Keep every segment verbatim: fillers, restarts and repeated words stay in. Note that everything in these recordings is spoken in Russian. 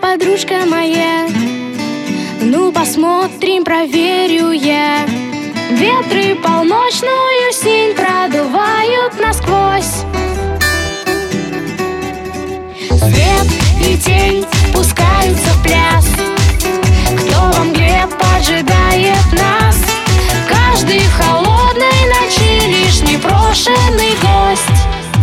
подружка моя. Ну посмотрим, проверю я. Ветры полночную синь продувают насквозь. Свет и тень пускаются в пляс. Кто во мгле поджидает нас? Каждый в холодной ночи лишь непрошенный гость.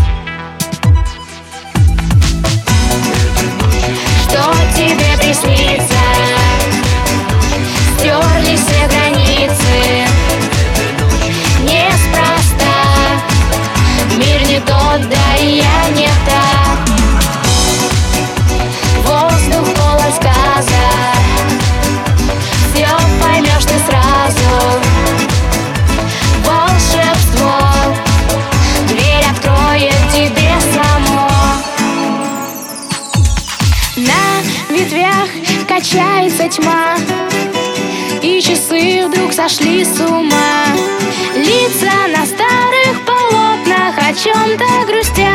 Что тебе приснится? Стерлись все границы. Неспроста мир не тот, да и я не та. Воздух полон сказа. Все поймешь ты сразу. Волшебство дверь откроет тебе само. На ветвях качается тьма, и часы вдруг сошли с ума. Лица на старых полотнах о чем-то грустят.